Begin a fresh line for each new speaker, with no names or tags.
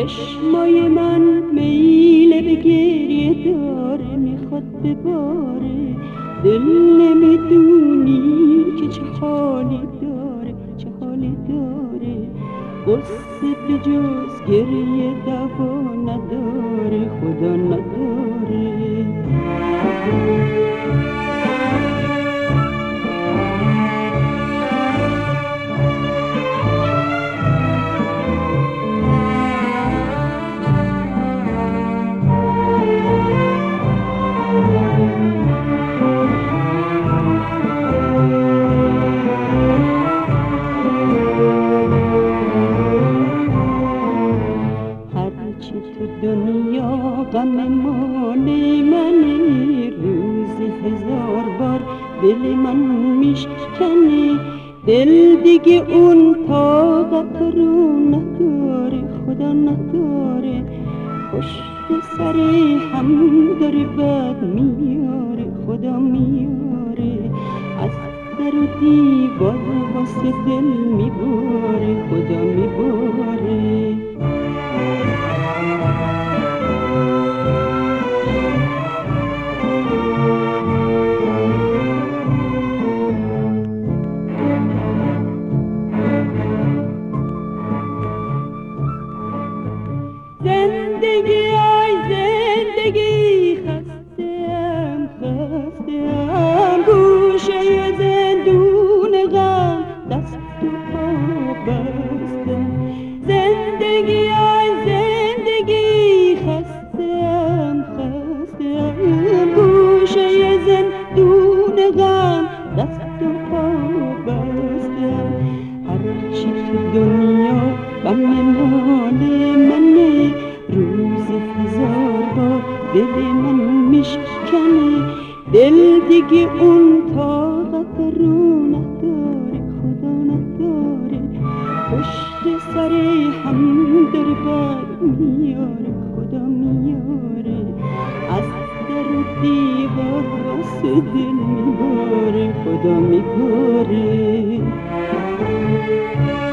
چشمای من میل به گریه داره، میخواد بباره. دل نمیدونی که چه حالی داره، چه حالی داره. قصه به جز گریه دوا نداره، خدا نداره. دنیا غم مال منی، روزی هزار بار دل من میشکنی. دل دیگه اون طاقت رو نداره، خدا نداره. پشت سر هم داره بد میاره، خدا میاره. از در و دیوار واسه دل میباره، خدا میباره. زندگی ای زندگی، خستم خستم. گوشه زندون غم دست و پا بستم. زندگی ای زندگی، خستم خستم. گوشه زندون غم دست و پا بستم. هرچی تو دنیا غم مال منه، روز هزار بار دل من میشکنه. دل دیگه اون طاقت رو نداره، خدا نداره. پشت سر هم داره بر میاره، خدا میاره. از در و دیوار واسه دل میباره، خدا میباره.